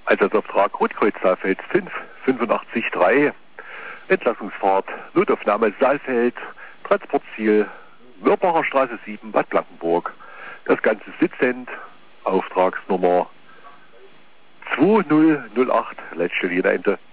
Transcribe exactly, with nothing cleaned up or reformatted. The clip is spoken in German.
Einsatzauftrag Rotkreuz Saalfeld fünf, fünfundachtzig drei, Entlassungsfahrt, Notaufnahme Saalfeld, Transportziel Wirbacher Straße sieben, Bad Blankenburg. Das Ganze sitzend, Auftragsnummer zwei null null acht, letzte Linie Ende.